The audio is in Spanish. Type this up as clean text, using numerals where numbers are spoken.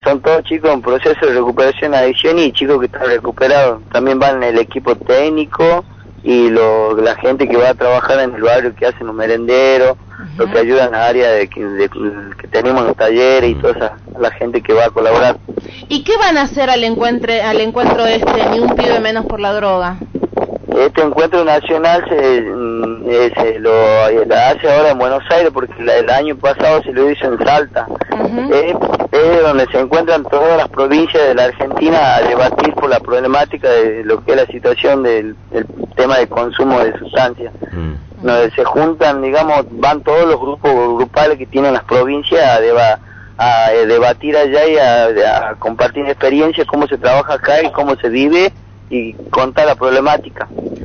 son todos chicos en proceso de recuperación de adicción y chicos que están recuperados. También van en el equipo técnico y la gente que va a trabajar en el barrio, que hacen los merenderos, los que ayudan a la área que tenemos en los talleres y toda la gente que va a colaborar. ¿Y qué van a hacer al encuentro Ni un pibe menos por la droga? Este encuentro nacional se lo hace ahora en Buenos Aires, porque el año pasado se lo hizo en Salta. Es donde se encuentran todas las provincias de la Argentina a debatir por la problemática de lo que es la situación del tema de consumo de sustancias. Donde se juntan, digamos, van todos los grupos grupales que tienen las provincias a debatir allá y a compartir experiencias, cómo se trabaja acá y cómo se vive y contar la problemática.